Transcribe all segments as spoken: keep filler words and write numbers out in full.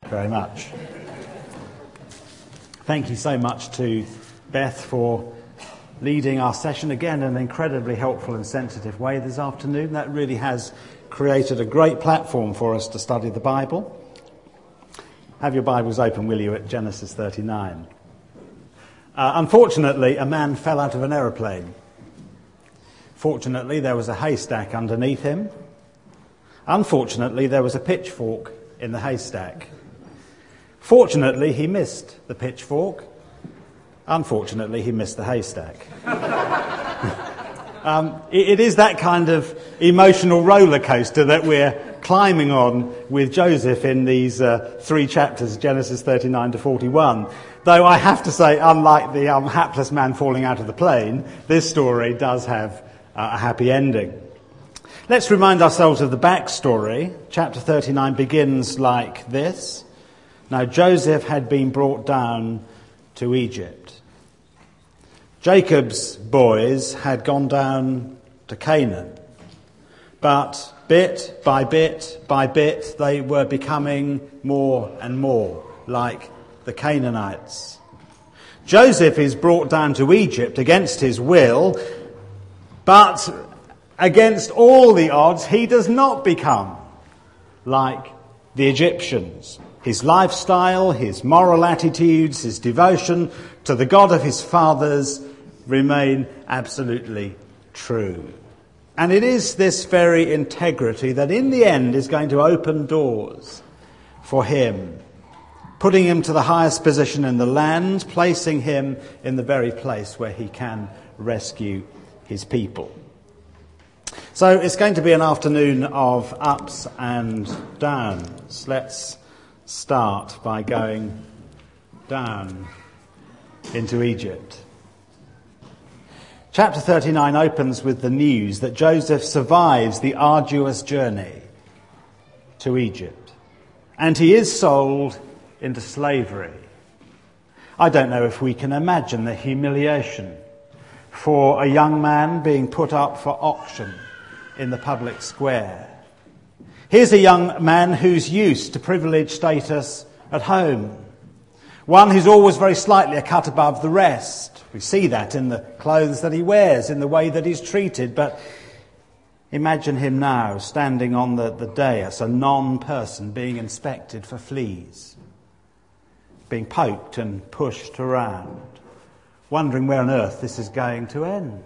very much. Thank you so much to Beth for leading our session again in an incredibly helpful and sensitive way this afternoon. That really has created a great platform for us to study the Bible. Have your Bibles open, will you, at Genesis thirty-nine. Uh, unfortunately, a man fell out of an aeroplane. Fortunately, there was a haystack underneath him. Unfortunately, there was a pitchfork in the haystack. Fortunately, he missed the pitchfork. Unfortunately, he missed the haystack. um, it, it is that kind of emotional roller coaster that we're climbing on with Joseph in these uh, three chapters, Genesis thirty-nine to forty-one. Though I have to say, unlike the um, hapless man falling out of the plane, this story does have uh, a happy ending. Let's remind ourselves of the backstory. Chapter thirty-nine begins like this. Now Joseph had been brought down to Egypt. Jacob's boys had gone down to Canaan. But bit by bit by bit, they were becoming more and more like the Canaanites. Joseph is brought down to Egypt against his will, but against all the odds, he does not become like the Egyptians. His lifestyle, his moral attitudes, his devotion to the God of his fathers remain absolutely true. And it is this very integrity that in the end is going to open doors for him, putting him to the highest position in the land, placing him in the very place where he can rescue his people. So it's going to be an afternoon of ups and downs. Let's start by going down into Egypt. Chapter thirty-nine opens with the news that Joseph survives the arduous journey to Egypt, and he is sold into slavery. I don't know if we can imagine the humiliation for a young man being put up for auction in the public square. Here's a young man who's used to privileged status at home. One who's always very slightly a cut above the rest. We see that in the clothes that he wears, in the way that he's treated. But imagine him now standing on the, the dais, a non-person being inspected for fleas, being poked and pushed around, wondering where on earth this is going to end.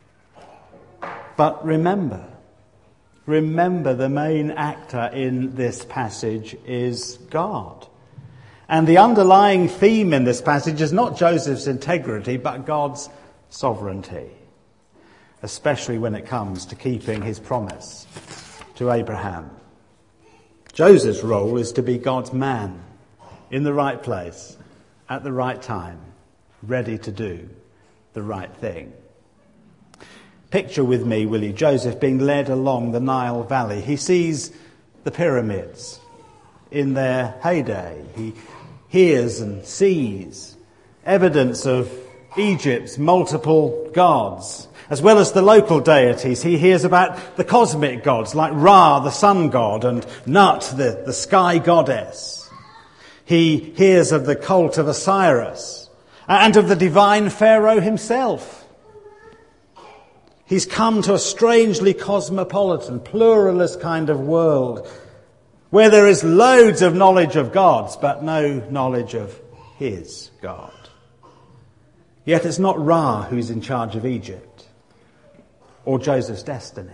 But remember, remember the main actor in this passage is God. And the underlying theme in this passage is not Joseph's integrity, but God's sovereignty, especially when it comes to keeping his promise to Abraham. Joseph's role is to be God's man in the right place at the right time, ready to do the right thing. Picture with me, will you, Joseph being led along the Nile Valley. He sees the pyramids in their heyday. He hears and sees evidence of Egypt's multiple gods, as well as the local deities. He hears about the cosmic gods like Ra, the sun god, and Nut, the, the sky goddess. He hears of the cult of Osiris and of the divine Pharaoh himself. He's come to a strangely cosmopolitan, pluralist kind of world where there is loads of knowledge of gods, but no knowledge of his God. Yet it's not Ra who's in charge of Egypt or Joseph's destiny.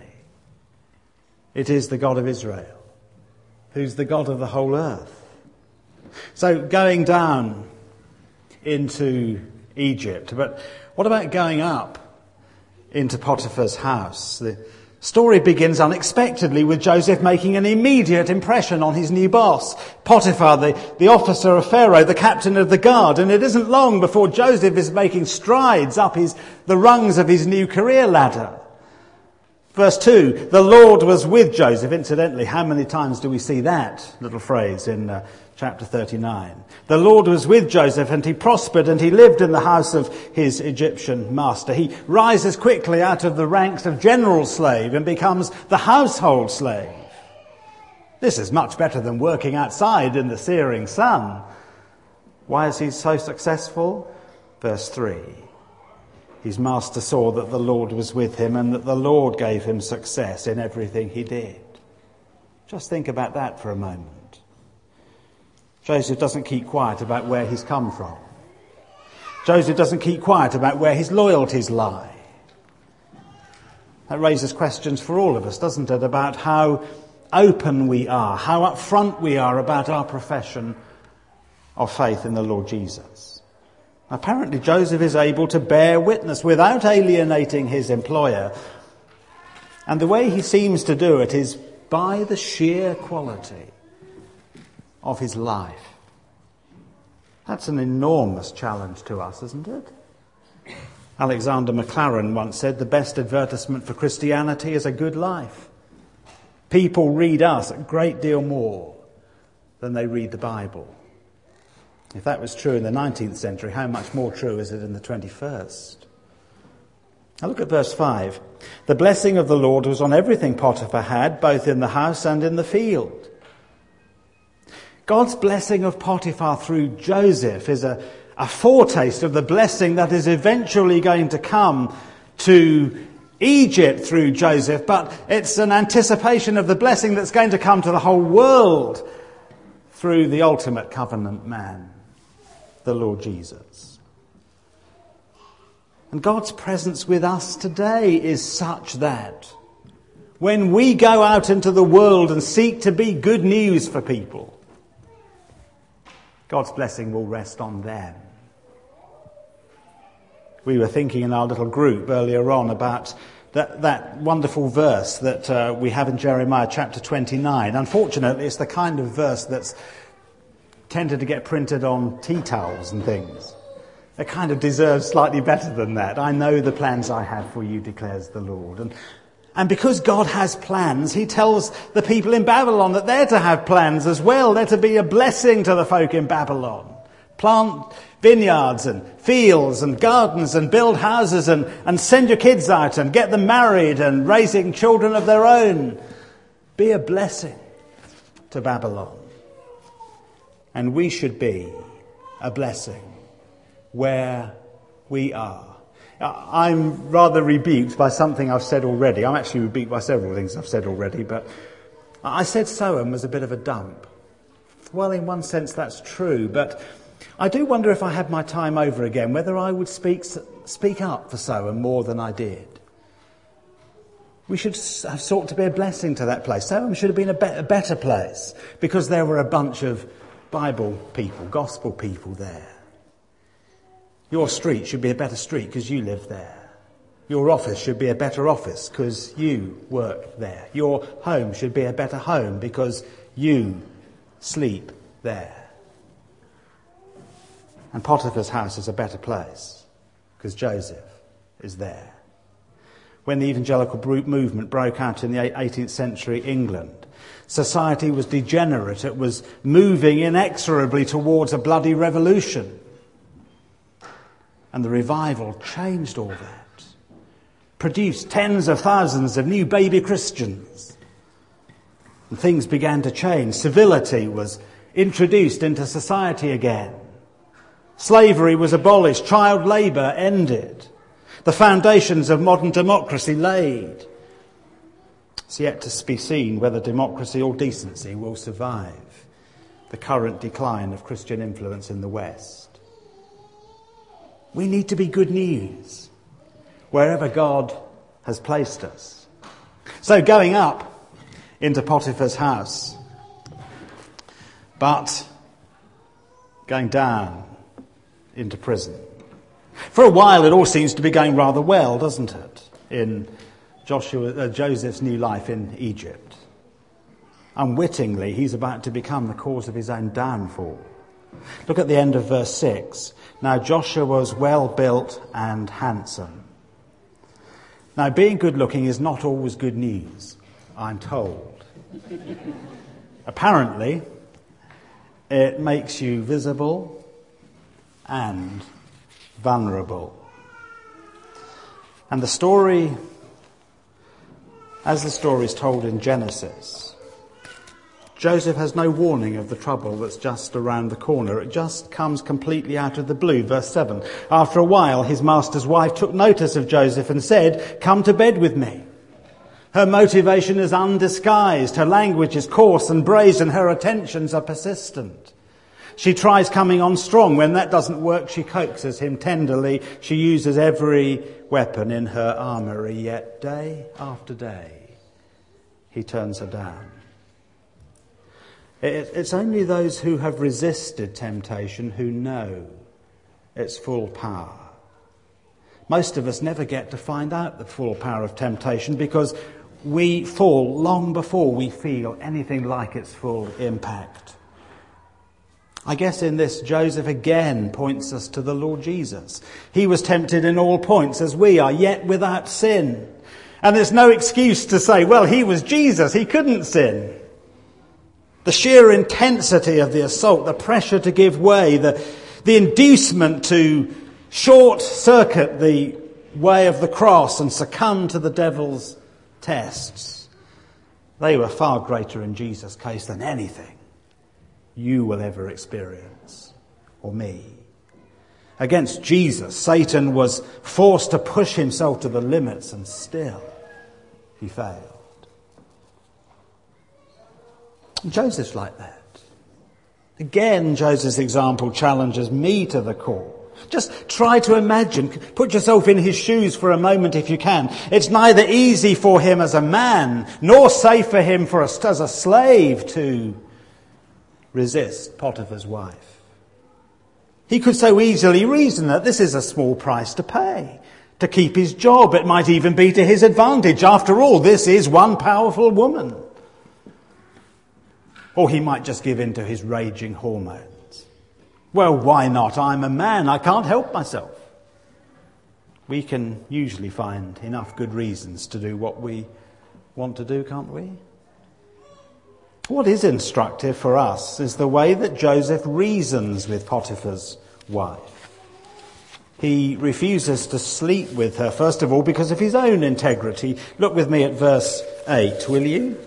It is the God of Israel, who's the God of the whole earth. So going down into Egypt, but what about going up into Potiphar's house? The story begins unexpectedly with Joseph making an immediate impression on his new boss, Potiphar, the, the officer of Pharaoh, the captain of the guard. And it isn't long before Joseph is making strides up his, the rungs of his new career ladder. Verse two, the Lord was with Joseph. Incidentally, how many times do we see that little phrase in uh, chapter thirty-nine? The Lord was with Joseph, and he prospered, and he lived in the house of his Egyptian master. He rises quickly out of the ranks of general slave and becomes the household slave. This is much better than working outside in the searing sun. Why is he so successful? Verse three. His master saw that the Lord was with him and that the Lord gave him success in everything he did. Just think about that for a moment. Joseph doesn't keep quiet about where he's come from. Joseph doesn't keep quiet about where his loyalties lie. That raises questions for all of us, doesn't it, about how open we are, how upfront we are about our profession of faith in the Lord Jesus. Apparently Joseph is able to bear witness without alienating his employer. And the way he seems to do it is by the sheer quality of his life. That's an enormous challenge to us, isn't it? Alexander Maclaren once said, the best advertisement for Christianity is a good life. People read us a great deal more than they read the Bible. If that was true in the nineteenth century, how much more true is it in the twenty-first? Now look at verse five. The blessing of the Lord was on everything Potiphar had, both in the house and in the field. God's blessing of Potiphar through Joseph is a, a foretaste of the blessing that is eventually going to come to Egypt through Joseph, but it's an anticipation of the blessing that's going to come to the whole world through the ultimate covenant man, the Lord Jesus. And God's presence with us today is such that when we go out into the world and seek to be good news for people, God's blessing will rest on them. We were thinking in our little group earlier on about that, that wonderful verse that uh, we have in Jeremiah chapter twenty-nine. Unfortunately, it's the kind of verse that's tended to get printed on tea towels and things. It kind of deserves slightly better than that. I know the plans I have for you, declares the Lord. And, and because God has plans, he tells the people in Babylon that they're to have plans as well. They're to be a blessing to the folk in Babylon. Plant vineyards and fields and gardens and build houses and, and send your kids out and get them married and raising children of their own. Be a blessing to Babylon. And we should be a blessing where we are. I'm rather rebuked by something I've said already. I'm actually rebuked by several things I've said already, but I said Soham was a bit of a dump. Well, in one sense that's true, but I do wonder if I had my time over again, whether I would speak speak up for Soham more than I did. We should have sought to be a blessing to that place. Soham should have been a, be- a better place because there were a bunch of Bible people, gospel people there. Your street should be a better street because you live there. Your office should be a better office because you work there. Your home should be a better home because you sleep there. And Potiphar's house is a better place because Joseph is there. When the evangelical movement broke out in the eighteenth century England, society was degenerate. It was moving inexorably towards a bloody revolution. And the revival changed all that. Produced tens of thousands of new baby Christians. And things began to change. Civility was introduced into society again. Slavery was abolished. Child labour ended. The foundations of modern democracy laid. It's yet to be seen whether democracy or decency will survive the current decline of Christian influence in the West. We need to be good news wherever God has placed us. So going up into Potiphar's house, but going down into prison. For a while it all seems to be going rather well, doesn't it, in Joshua, uh, Joseph's new life in Egypt. Unwittingly, he's about to become the cause of his own downfall. Look at the end of verse six. Now Joshua was well built and handsome. Now being good looking is not always good news, I'm told. Apparently, it makes you visible and vulnerable. And the story, as the story is told in Genesis, Joseph has no warning of the trouble that's just around the corner. It just comes completely out of the blue. Verse seven. After a while, his master's wife took notice of Joseph and said, "Come to bed with me." Her motivation is undisguised. Her language is coarse and brazen. Her attentions are persistent. She tries coming on strong. When that doesn't work, she coaxes him tenderly. She uses every weapon in her armoury. Yet day after day, he turns her down. It's only those who have resisted temptation who know its full power. Most of us never get to find out the full power of temptation because we fall long before we feel anything like its full impact. I guess in this, Joseph again points us to the Lord Jesus. He was tempted in all points as we are, yet without sin. And there's no excuse to say, well, he was Jesus, he couldn't sin. The sheer intensity of the assault, the pressure to give way, the, the inducement to short-circuit the way of the cross and succumb to the devil's tests, they were far greater in Jesus' case than anything you will ever experience, or me. Against Jesus, Satan was forced to push himself to the limits, and still he failed. Joseph's like that. Again, Joseph's example challenges me to the core. Just try to imagine, put yourself in his shoes for a moment if you can. It's neither easy for him as a man, nor safe for him for a, as a slave to resist Potiphar's wife. He could so easily reason that this is a small price to pay. To keep his job, it might even be to his advantage. After all, this is one powerful woman. Or he might just give in to his raging hormones. Well, why not? I'm a man. I can't help myself. We can usually find enough good reasons to do what we want to do, can't we? What is instructive for us is the way that Joseph reasons with Potiphar's wife. He refuses to sleep with her, first of all, because of his own integrity. Look with me at verse eight, will you?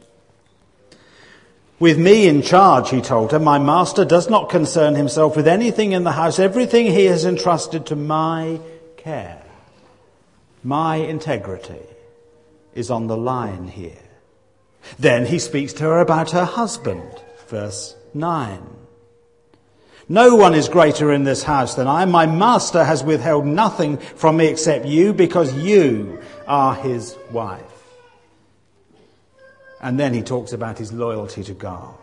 With me in charge, he told her, my master does not concern himself with anything in the house. Everything he has entrusted to my care. My integrity is on the line here. Then he speaks to her about her husband. Verse nine. No one is greater in this house than I. My master has withheld nothing from me except you, because you are his wife. And then he talks about his loyalty to God.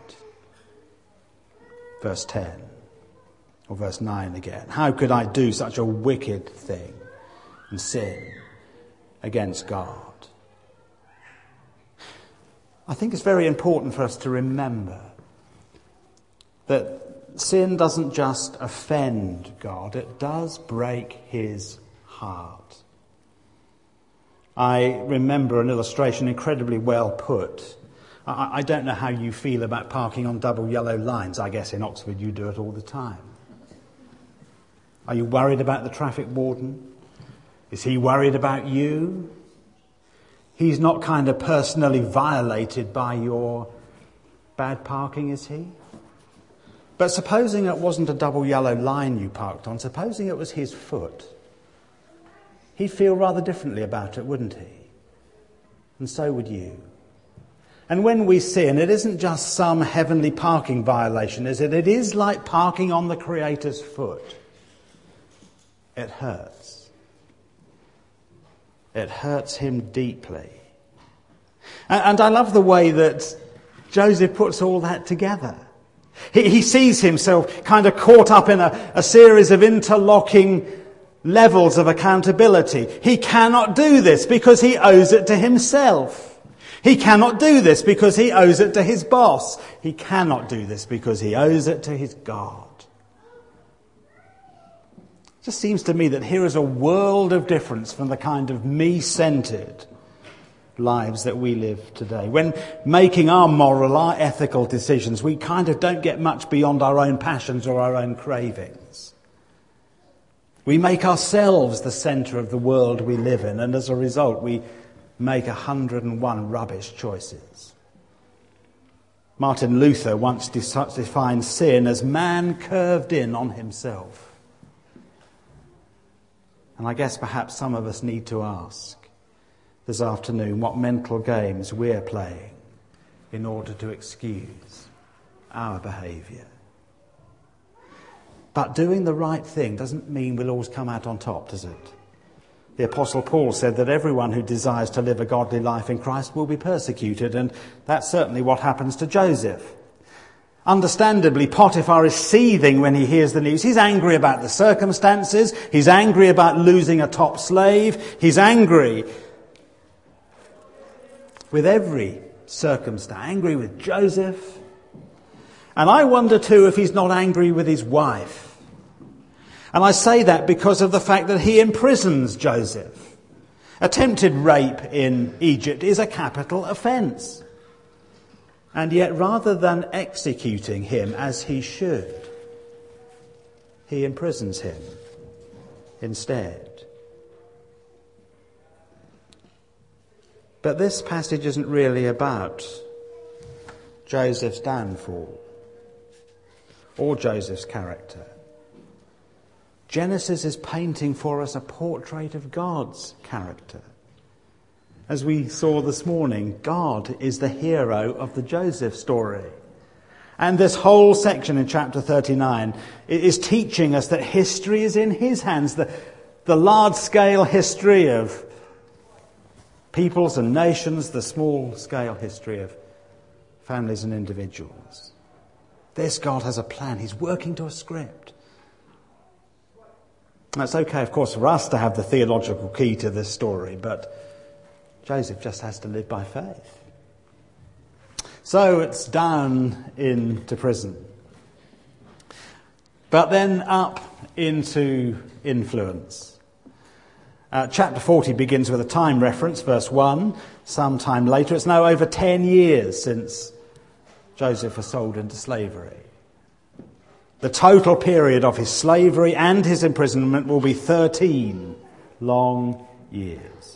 Verse ten, or verse nine again. How could I do such a wicked thing and sin against God? I think it's very important for us to remember that sin doesn't just offend God, it does break his heart. I remember an illustration incredibly well put. I, I don't know how you feel about parking on double yellow lines. I guess in Oxford you do it all the time. Are you worried about the traffic warden? Is he worried about you? He's not kind of personally violated by your bad parking, is he? But supposing it wasn't a double yellow line you parked on, supposing it was his foot, he'd feel rather differently about it, wouldn't he? And so would you. And when we sin, it isn't just some heavenly parking violation, is it? It is like parking on the Creator's foot. It hurts. It hurts him deeply. And I love the way that Joseph puts all that together. He, he sees himself kind of caught up in a, a series of interlocking levels of accountability. He cannot do this because he owes it to himself. He cannot do this because he owes it to his boss. He cannot do this because he owes it to his God. It just seems to me that here is a world of difference from the kind of me-centered lives that we live today. When making our moral, our ethical decisions, we kind of don't get much beyond our own passions or our own cravings. We make ourselves the centre of the world we live in, and as a result we make a hundred and one rubbish choices. Martin Luther once defined sin as man curved in on himself. And I guess perhaps some of us need to ask this afternoon what mental games we're playing in order to excuse our behaviour. But doing the right thing doesn't mean we'll always come out on top, does it? The Apostle Paul said that everyone who desires to live a godly life in Christ will be persecuted, and that's certainly what happens to Joseph. Understandably, Potiphar is seething when he hears the news. He's angry about the circumstances. He's angry about losing a top slave. He's angry with every circumstance, angry with Joseph. And I wonder too if he's not angry with his wife. And I say that because of the fact that he imprisons Joseph. Attempted rape in Egypt is a capital offence. And yet rather than executing him as he should, he imprisons him instead. But this passage isn't really about Joseph's downfall or Joseph's character. Genesis is painting for us a portrait of God's character. As we saw this morning, God is the hero of the Joseph story. And this whole section in chapter thirty-nine is teaching us that history is in his hands. The, the large-scale history of peoples and nations, the small-scale history of families and individuals. This God has a plan. He's working to a script. It's okay, of course, for us to have the theological key to this story, but Joseph just has to live by faith. So it's down into prison. But then up into influence. Uh, chapter forty begins with a time reference, verse one. Sometime later, it's now over ten years since Joseph was sold into slavery. The total period of his slavery and his imprisonment will be thirteen long years.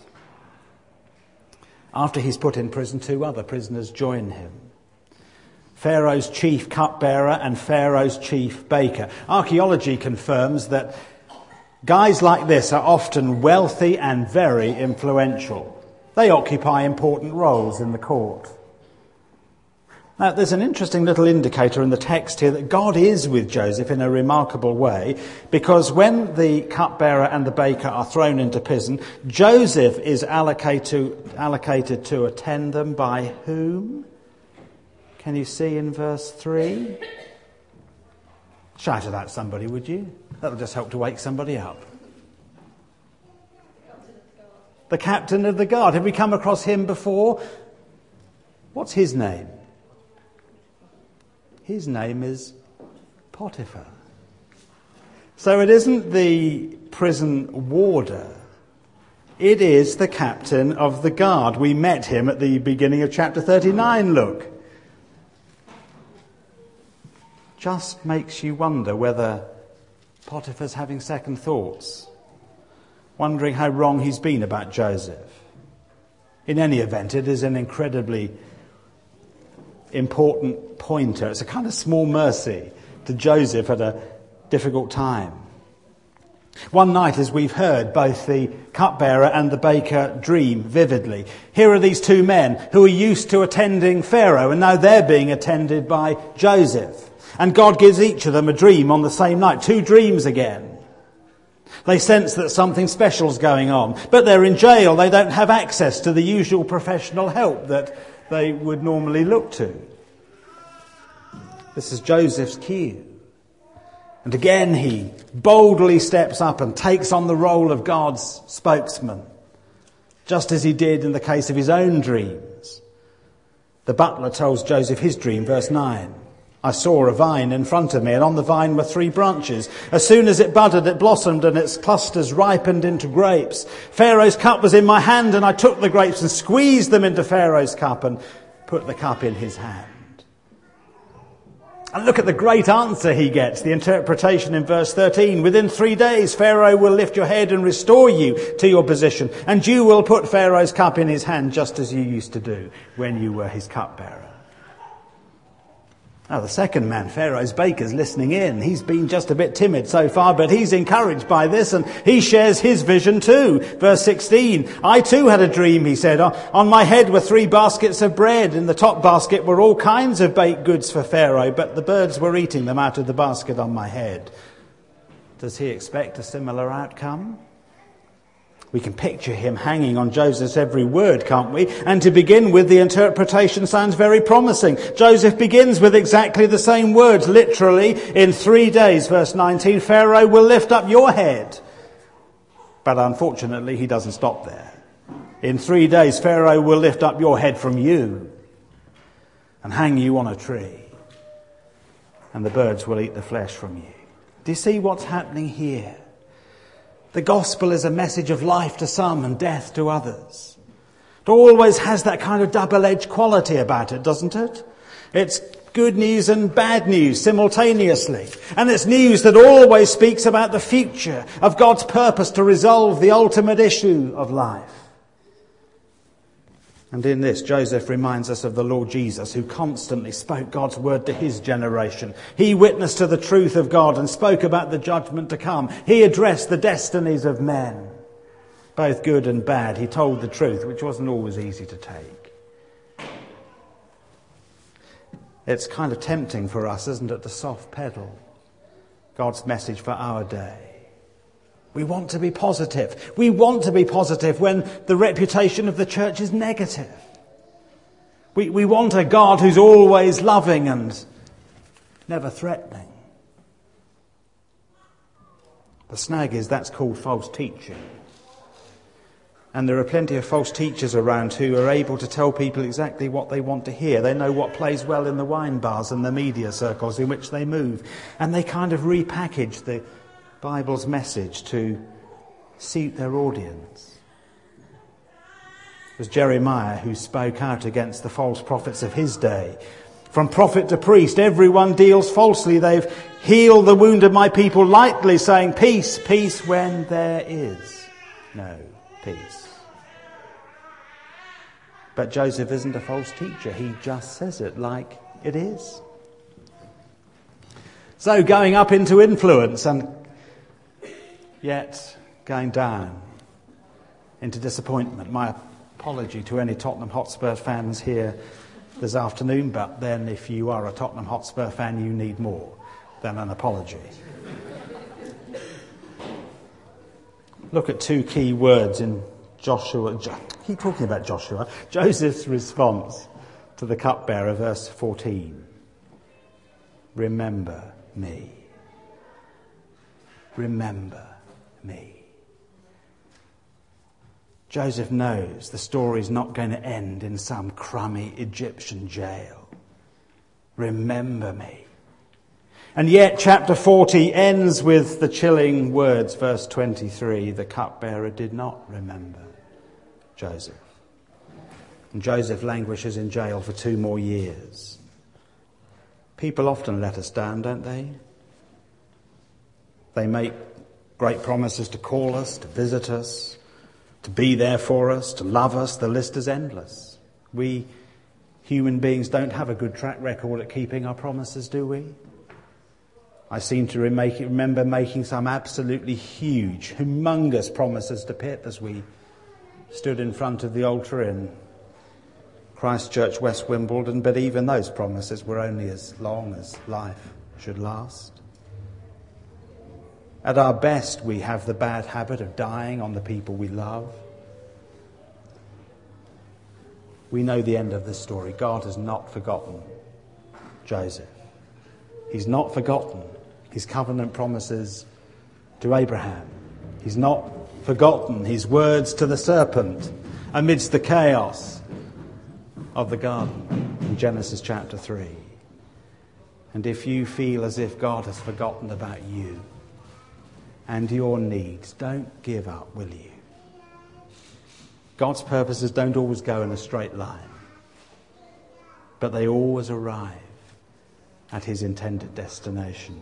After he's put in prison, two other prisoners join him. Pharaoh's chief cupbearer and Pharaoh's chief baker. Archaeology confirms that guys like this are often wealthy and very influential. They occupy important roles in the court. Now, there's an interesting little indicator in the text here that God is with Joseph in a remarkable way, because when the cupbearer and the baker are thrown into prison, Joseph is allocated to, allocated to attend them by whom? Can you see in verse three? Shout it out somebody, would you? That'll just help to wake somebody up. The captain of the guard. Have we come across him before? What's his name? His name is Potiphar. So it isn't the prison warder. It is the captain of the guard. We met him at the beginning of chapter thirty-nine, look. Just makes you wonder whether Potiphar's having second thoughts, wondering how wrong he's been about Joseph. In any event, it is an incredibly important pointer. It's a kind of small mercy to Joseph at a difficult time. One night, as we've heard, both the cupbearer and the baker dream vividly. Here are these two men who are used to attending Pharaoh, and now they're being attended by Joseph. And God gives each of them a dream on the same night. Two dreams again. They sense that something special's going on, but they're in jail. They don't have access to the usual professional help that they would normally look to. This is Joseph's cue. And again he boldly steps up and takes on the role of God's spokesman, just as he did in the case of his own dreams. The butler tells Joseph his dream, verse nine. I saw a vine in front of me, and on the vine were three branches. As soon as it budded, it blossomed, and its clusters ripened into grapes. Pharaoh's cup was in my hand, and I took the grapes and squeezed them into Pharaoh's cup and put the cup in his hand. And look at the great answer he gets, the interpretation in verse thirteen. Within three days, Pharaoh will lift your head and restore you to your position, and you will put Pharaoh's cup in his hand just as you used to do when you were his cupbearer. Now, the second man, Pharaoh's baker's listening in. He's been just a bit timid so far, but he's encouraged by this, and he shares his vision too. Verse sixteen, I too had a dream, he said. On my head were three baskets of bread. In the top basket were all kinds of baked goods for Pharaoh, but the birds were eating them out of the basket on my head. Does he expect a similar outcome? We can picture him hanging on Joseph's every word, can't we? And to begin with, the interpretation sounds very promising. Joseph begins with exactly the same words, literally, in three days, verse nineteen, Pharaoh will lift up your head. But unfortunately, he doesn't stop there. In three days, Pharaoh will lift up your head from you and hang you on a tree, and the birds will eat the flesh from you. Do you see what's happening here? The gospel is a message of life to some and death to others. It always has that kind of double-edged quality about it, doesn't it? It's good news and bad news simultaneously. And it's news that always speaks about the future of God's purpose to resolve the ultimate issue of life. And in this, Joseph reminds us of the Lord Jesus, who constantly spoke God's word to his generation. He witnessed to the truth of God and spoke about the judgment to come. He addressed the destinies of men, both good and bad. He told the truth, which wasn't always easy to take. It's kind of tempting for us, isn't it, to soft pedal God's message for our day. We want to be positive. We want to be positive when the reputation of the church is negative. We, we want a God who's always loving and never threatening. The snag is that's called false teaching. And there are plenty of false teachers around who are able to tell people exactly what they want to hear. They know what plays well in the wine bars and the media circles in which they move. And they kind of repackage the Bible's message to suit their audience. It was Jeremiah who spoke out against the false prophets of his day. From prophet to priest, everyone deals falsely. They've healed the wound of my people lightly, saying, peace, peace, when there is no peace. But Joseph isn't a false teacher. He just says it like it is. So going up into influence and yet going down into disappointment. My apology to any Tottenham Hotspur fans here this afternoon, but then if you are a Tottenham Hotspur fan, you need more than an apology. Look at two key words in Joshua. I keep talking about Joshua. Joseph's response to the cupbearer, verse fourteen. Remember me. Remember me. Joseph knows the story's not going to end in some crummy Egyptian jail. Remember me. And yet chapter forty ends with the chilling words, verse twenty-three, the cupbearer did not remember Joseph. And Joseph languishes in jail for two more years. People often let us down, don't they? They make great promises to call us, to visit us, to be there for us, to love us. The list is endless. We human beings don't have a good track record at keeping our promises, do we? I seem to remember making some absolutely huge, humongous promises to Pip as we stood in front of the altar in Christchurch, West Wimbledon, but even those promises were only as long as life should last. At our best, we have the bad habit of dying on the people we love. We know the end of this story. God has not forgotten Joseph. He's not forgotten his covenant promises to Abraham. He's not forgotten his words to the serpent amidst the chaos of the garden in Genesis chapter three. And if you feel as if God has forgotten about you and your needs, don't give up, will you? God's purposes don't always go in a straight line, but they always arrive at his intended destination.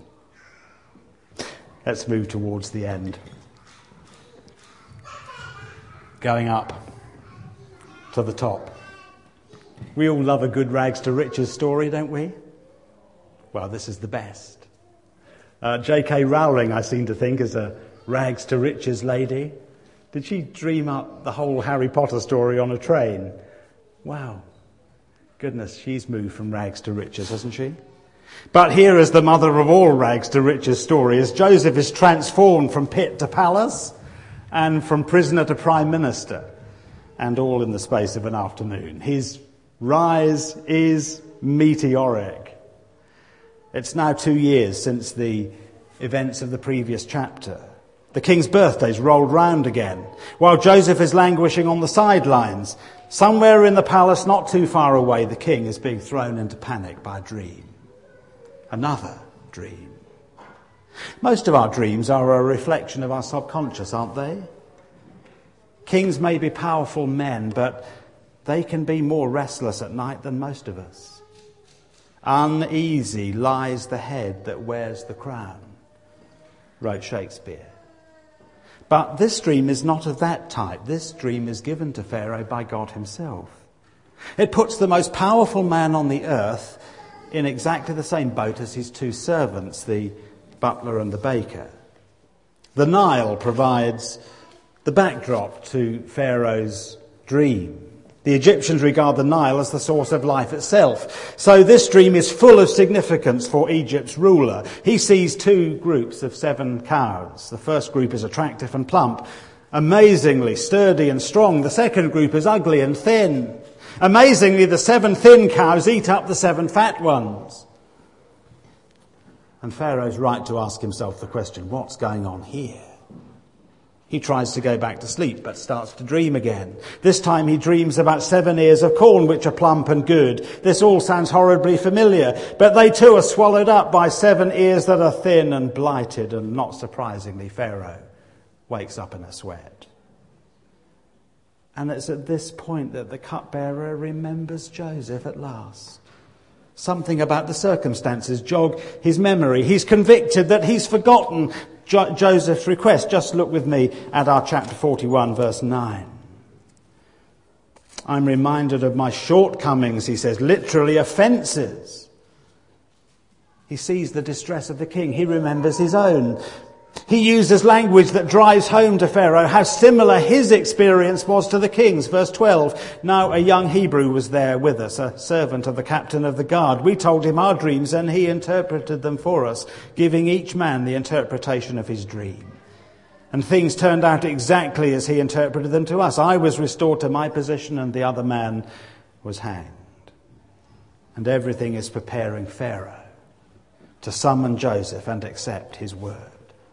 Let's move towards the end. Going up to the top. We all love a good rags to riches story, don't we? Well, this is the best. Uh, J K Rowling, I seem to think, is a rags to riches lady. Did she dream up the whole Harry Potter story on a train? Wow. Goodness, she's moved from rags to riches, hasn't she? But here is the mother of all rags to riches story, as Joseph is transformed from pit to palace and from prisoner to prime minister, and all in the space of an afternoon. His rise is meteoric. It's now two years since the events of the previous chapter. The king's birthday's rolled round again, while Joseph is languishing on the sidelines. Somewhere in the palace, not too far away, the king is being thrown into panic by a dream. Another dream. Most of our dreams are a reflection of our subconscious, aren't they? Kings may be powerful men, but they can be more restless at night than most of us. Uneasy lies the head that wears the crown, wrote Shakespeare. But this dream is not of that type. This dream is given to Pharaoh by God himself. It puts the most powerful man on the earth in exactly the same boat as his two servants, the butler and the baker. The Nile provides the backdrop to Pharaoh's dream. The Egyptians regard the Nile as the source of life itself. So this dream is full of significance for Egypt's ruler. He sees two groups of seven cows. The first group is attractive and plump, amazingly sturdy and strong. The second group is ugly and thin. Amazingly, the seven thin cows eat up the seven fat ones. And Pharaoh's right to ask himself the question, what's going on here? He tries to go back to sleep, but starts to dream again. This time he dreams about seven ears of corn, which are plump and good. This all sounds horribly familiar, but they too are swallowed up by seven ears that are thin and blighted, and not surprisingly, Pharaoh wakes up in a sweat. And it's at this point that the cupbearer remembers Joseph at last. Something about the circumstances jog his memory. He's convicted that he's forgotten Jo- Joseph's request. Just look with me at our chapter forty-one, verse nine. I'm reminded of my shortcomings, he says, literally offences. He sees the distress of the king. He remembers his own. He uses language that drives home to Pharaoh how similar his experience was to the king's. Verse twelve, now a young Hebrew was there with us, a servant of the captain of the guard. We told him our dreams and he interpreted them for us, giving each man the interpretation of his dream. And things turned out exactly as he interpreted them to us. I was restored to my position and the other man was hanged. And everything is preparing Pharaoh to summon Joseph and accept his word.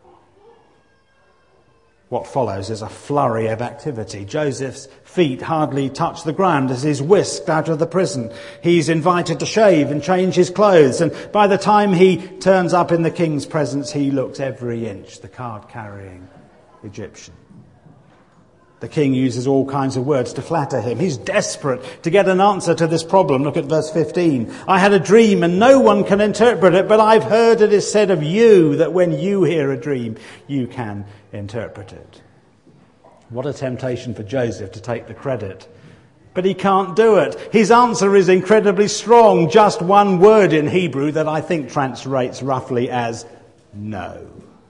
What follows is a flurry of activity. Joseph's feet hardly touch the ground as he's whisked out of the prison. He's invited to shave and change his clothes. And by the time he turns up in the king's presence, he looks every inch the card-carrying Egyptian. The king uses all kinds of words to flatter him. He's desperate to get an answer to this problem. Look at verse fifteen. I had a dream and no one can interpret it, but I've heard it is said of you that when you hear a dream, you can interpret it. What a temptation for Joseph to take the credit. But he can't do it. His answer is incredibly strong. Just one word in Hebrew that I think translates roughly as no.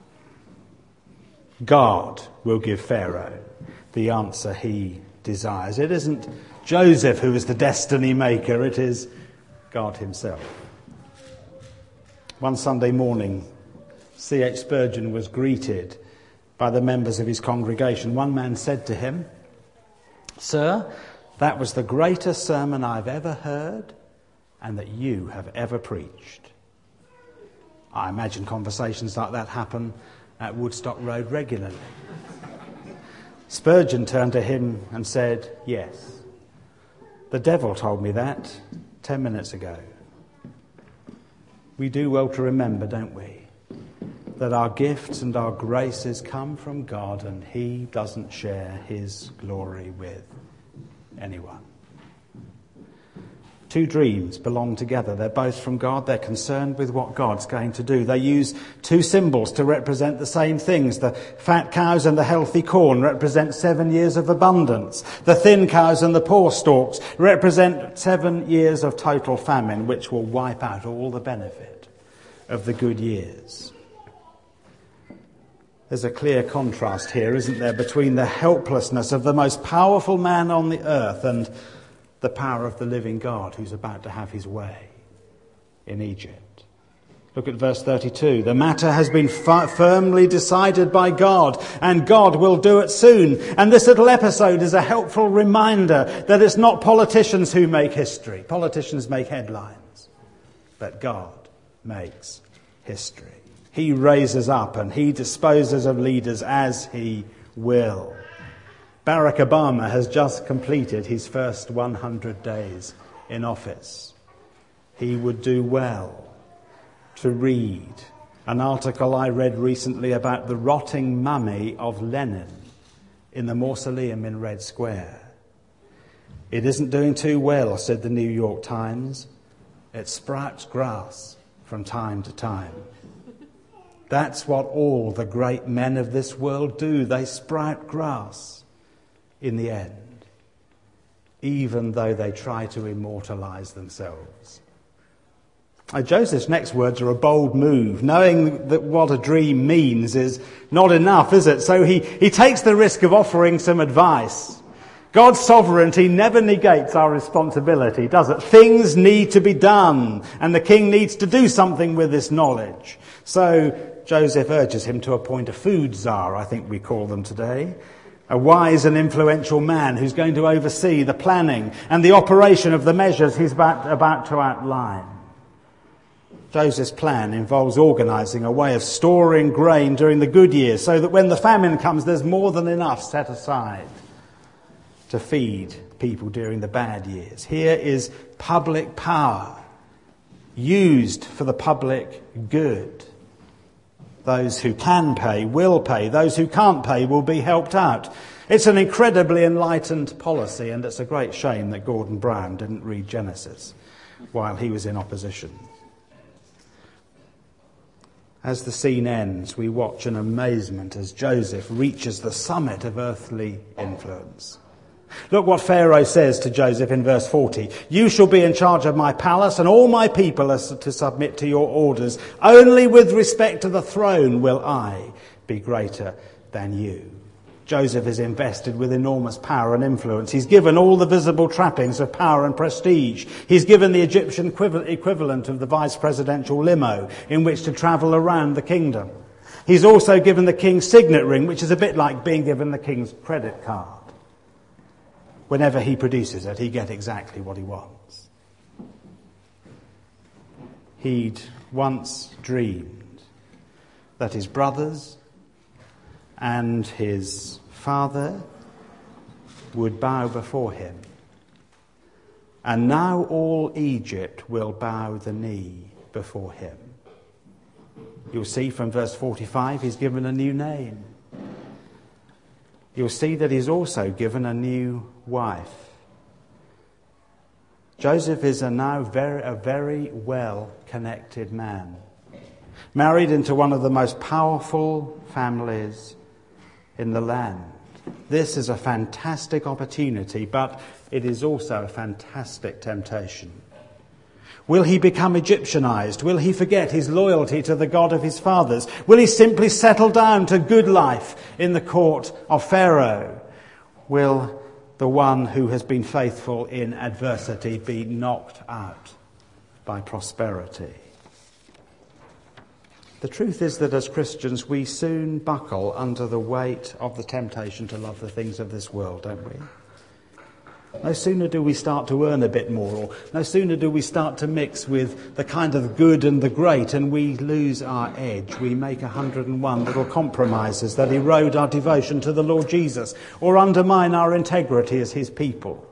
God will give Pharaoh the answer he desires. It isn't Joseph who is the destiny maker, it is God himself. One Sunday morning, C H Spurgeon was greeted by the members of his congregation. One man said to him, Sir, that was the greatest sermon I've ever heard and that you have ever preached. I imagine conversations like that happen at Woodstock Road regularly. Spurgeon turned to him and said, yes, the devil told me that ten minutes ago. We do well to remember, don't we, that our gifts and our graces come from God and he doesn't share his glory with anyone. Two dreams belong together. They're both from God. They're concerned with what God's going to do. They use two symbols to represent the same things. The fat cows and the healthy corn represent seven years of abundance. The thin cows and the poor stalks represent seven years of total famine, which will wipe out all the benefit of the good years. There's a clear contrast here, isn't there, between the helplessness of the most powerful man on the earth and the power of the living God who's about to have his way in Egypt. Look at verse thirty-two. The matter has been fi- firmly decided by God, and God will do it soon. And this little episode is a helpful reminder that it's not politicians who make history. Politicians make headlines, but God makes history. He raises up and he disposes of leaders as he will. Barack Obama has just completed his first one hundred days in office. He would do well to read an article I read recently about the rotting mummy of Lenin in the mausoleum in Red Square. It isn't doing too well, said the New York Times. It sprouts grass from time to time. That's what all the great men of this world do. They sprout grass in the end, even though they try to immortalize themselves. Now, Joseph's next words are a bold move. Knowing that what a dream means is not enough, is it? So he, he takes the risk of offering some advice. God's sovereignty never negates our responsibility, does it? Things need to be done, and the king needs to do something with this knowledge. So Joseph urges him to appoint a food czar, I think we call them today, a wise and influential man who's going to oversee the planning and the operation of the measures he's about, about to outline. Joseph's plan involves organising a way of storing grain during the good years so that when the famine comes, there's more than enough set aside to feed people during the bad years. Here is public power used for the public good. Those who can pay will pay. Those who can't pay will be helped out. It's an incredibly enlightened policy, and it's a great shame that Gordon Brown didn't read Genesis while he was in opposition. As the scene ends, we watch in amazement as Joseph reaches the summit of earthly influence. Look what Pharaoh says to Joseph in verse forty. You shall be in charge of my palace, and all my people are to submit to your orders. Only with respect to the throne will I be greater than you. Joseph is invested with enormous power and influence. He's given all the visible trappings of power and prestige. He's given the Egyptian equivalent of the vice presidential limo in which to travel around the kingdom. He's also given the king's signet ring, which is a bit like being given the king's credit card. Whenever he produces it, he gets exactly what he wants. He'd once dreamed that his brothers and his father would bow before him. And now all Egypt will bow the knee before him. You'll see from verse forty-five, he's given a new name. You'll see that he's also given a new wife. Joseph is a now very, a very well-connected man, married into one of the most powerful families in the land. This is a fantastic opportunity, but it is also a fantastic temptation. Will he become Egyptianized? Will he forget his loyalty to the God of his fathers? Will he simply settle down to good life in the court of Pharaoh? Will the one who has been faithful in adversity be knocked out by prosperity? The truth is that as Christians, we soon buckle under the weight of the temptation to love the things of this world, don't we? No sooner do we start to earn a bit more, or no sooner do we start to mix with the kind of good and the great, and we lose our edge. We make a hundred and one little compromises that erode our devotion to the Lord Jesus or undermine our integrity as his people.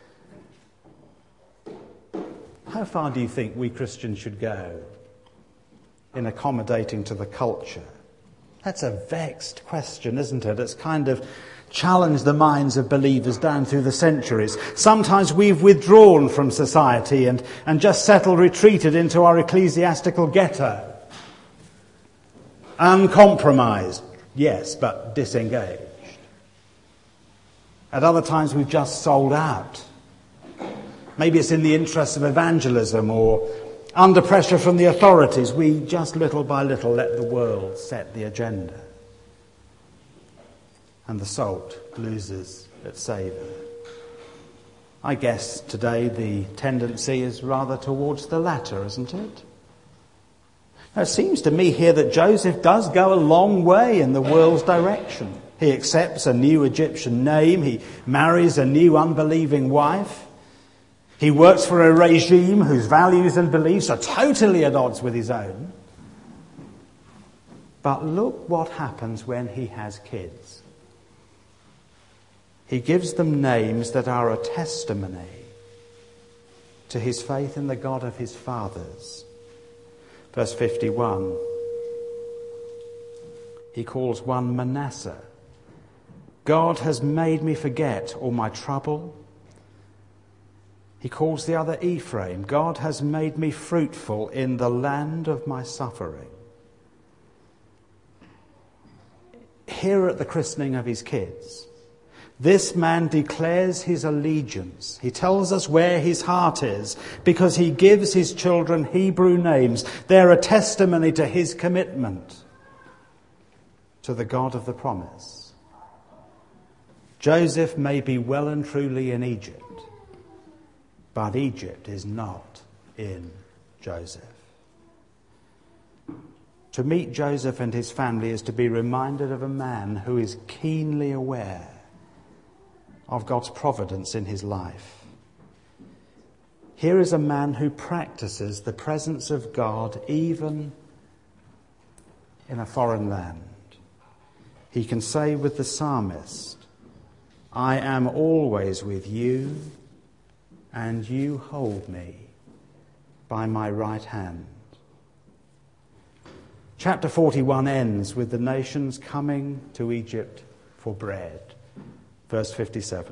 How far do you think we Christians should go in accommodating to the culture? That's a vexed question, isn't it? It's kind of challenged the minds of believers down through the centuries. Sometimes we've withdrawn from society and, and just settled, retreated into our ecclesiastical ghetto. Uncompromised, yes, but disengaged. At other times we've just sold out. Maybe it's in the interests of evangelism or Under pressure from the authorities, we just little by little let the world set the agenda. And the salt loses its savour. I guess today the tendency is rather towards the latter, isn't it? Now, it seems to me here that Joseph does go a long way in the world's direction. He accepts a new Egyptian name. He marries a new unbelieving wife. He works for a regime whose values and beliefs are totally at odds with his own. But look what happens when he has kids. He gives them names that are a testimony to his faith in the God of his fathers. Verse fifty-one, he calls one Manasseh. God has made me forget all my trouble. He calls the other Ephraim. God has made me fruitful in the land of my suffering. Here at the christening of his kids, this man declares his allegiance. He tells us where his heart is because he gives his children Hebrew names. They're a testimony to his commitment to the God of the promise. Joseph may be well and truly in Egypt, but Egypt is not in Joseph. To meet Joseph and his family is to be reminded of a man who is keenly aware of God's providence in his life. Here is a man who practices the presence of God even in a foreign land. He can say with the psalmist, I am always with you, and you hold me by my right hand. Chapter forty-one ends with the nations coming to Egypt for bread. Verse fifty-seven.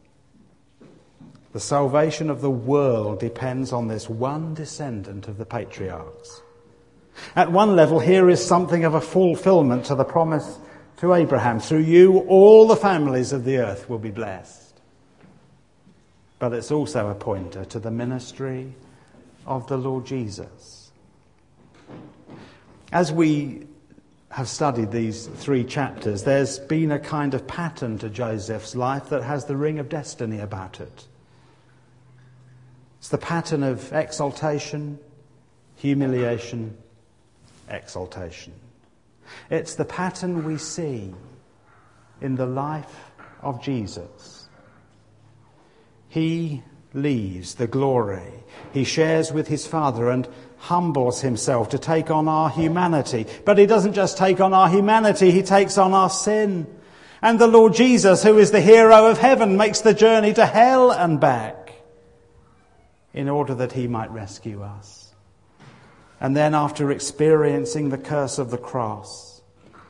The salvation of the world depends on this one descendant of the patriarchs. At one level, here is something of a fulfillment to the promise to Abraham. Through you, all the families of the earth will be blessed. But it's also a pointer to the ministry of the Lord Jesus. As we have studied these three chapters, there's been a kind of pattern to Joseph's life that has the ring of destiny about it. It's the pattern of exaltation, humiliation, exaltation. It's the pattern we see in the life of Jesus. He leaves the glory. He shares with his Father and humbles himself to take on our humanity. But he doesn't just take on our humanity, he takes on our sin. And the Lord Jesus, who is the hero of heaven, makes the journey to hell and back in order that he might rescue us. And then after experiencing the curse of the cross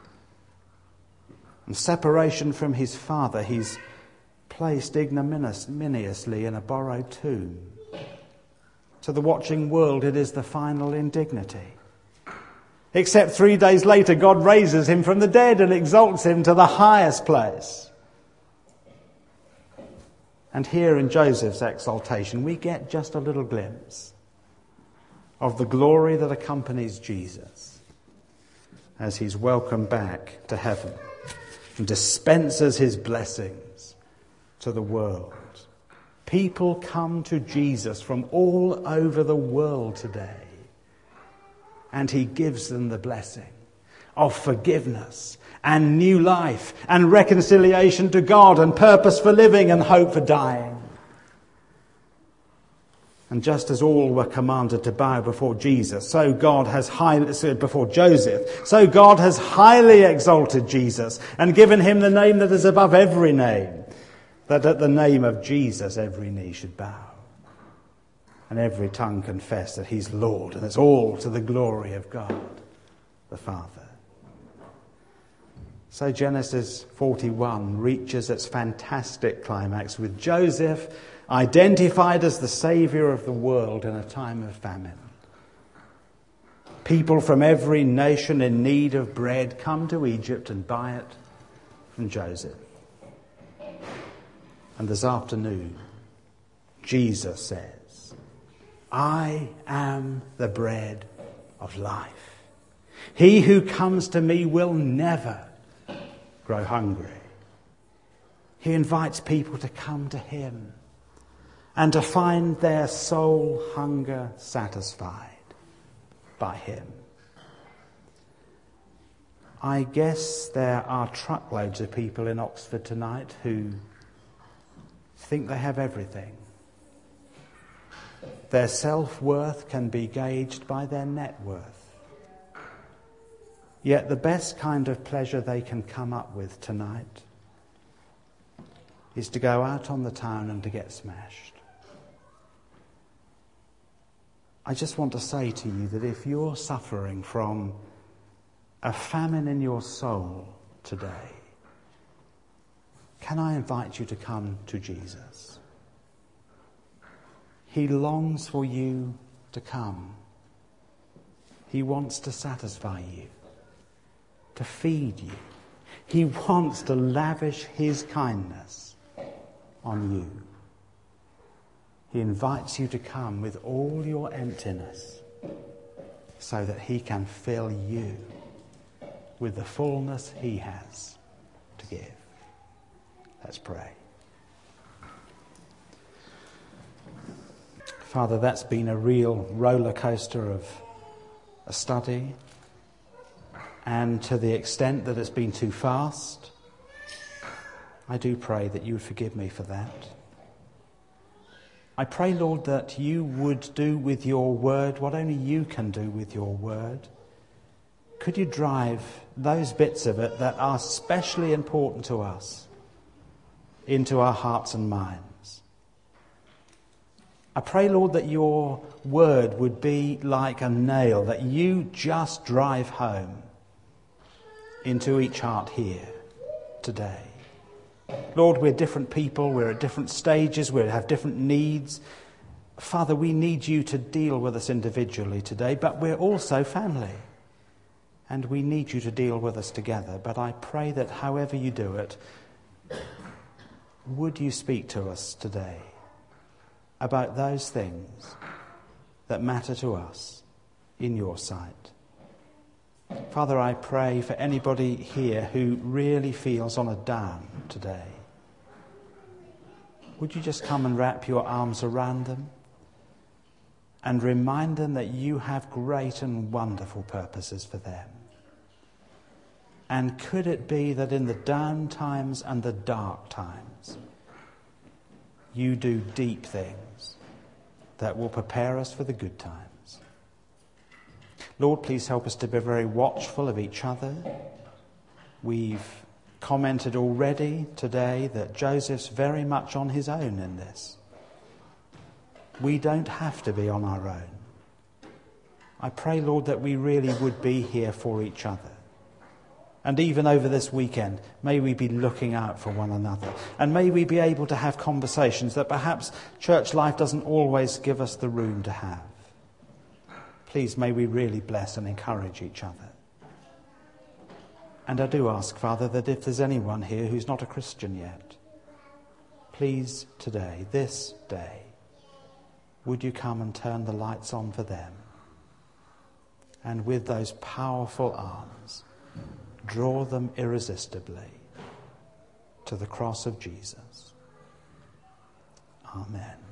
and separation from his Father, he's placed ignominiously in a borrowed tomb. To the watching world, it is the final indignity. Except three days later, God raises him from the dead and exalts him to the highest place. And here in Joseph's exaltation, we get just a little glimpse of the glory that accompanies Jesus as he's welcomed back to heaven and dispenses his blessings to the world. People come to Jesus from all over the world today, and he gives them the blessing of forgiveness and new life and reconciliation to God and purpose for living and hope for dying. And just as all were commanded to bow before Jesus, so God has highly, before Joseph, so God has highly exalted Jesus and given him the name that is above every name, that at the name of Jesus every knee should bow and every tongue confess that he's Lord, and it's all to the glory of God the Father. So Genesis forty-one reaches its fantastic climax with Joseph identified as the saviour of the world in a time of famine. People from every nation in need of bread come to Egypt and buy it from Joseph. And this afternoon, Jesus says, I am the bread of life. He who comes to me will never grow hungry. He invites people to come to him and to find their soul hunger satisfied by him. I guess there are truckloads of people in Oxford tonight who think they have everything. Their self-worth can be gauged by their net worth. Yet the best kind of pleasure they can come up with tonight is to go out on the town and to get smashed. I just want to say to you that if you're suffering from a famine in your soul today, can I invite you to come to Jesus? He longs for you to come. He wants to satisfy you, to feed you. He wants to lavish his kindness on you. He invites you to come with all your emptiness so that he can fill you with the fullness he has to give. Let's pray. Father, that's been a real roller coaster of a study, and to the extent that it's been too fast, I do pray that you would forgive me for that. I pray, Lord, that you would do with your word what only you can do with your word. Could you drive those bits of it that are especially important to us into our hearts and minds? I pray, Lord, that your word would be like a nail that you just drive home into each heart here today. Lord, we're different people, we're at different stages, we have different needs. Father, we need you to deal with us individually today, but we're also family. And we need you to deal with us together. But I pray that however you do it, would you speak to us today about those things that matter to us in your sight. Father, I pray for anybody here who really feels on a down today. Would you just come and wrap your arms around them and remind them that you have great and wonderful purposes for them? And could it be that in the down times and the dark times, you do deep things that will prepare us for the good times? Lord, please help us to be very watchful of each other. We've commented already today that Joseph's very much on his own in this. We don't have to be on our own. I pray, Lord, that we really would be here for each other. And even over this weekend, may we be looking out for one another. And may we be able to have conversations that perhaps church life doesn't always give us the room to have. Please, may we really bless and encourage each other. And I do ask, Father, that if there's anyone here who's not a Christian yet, please today, this day, would you come and turn the lights on for them? And with those powerful arms, draw them irresistibly to the cross of Jesus. Amen.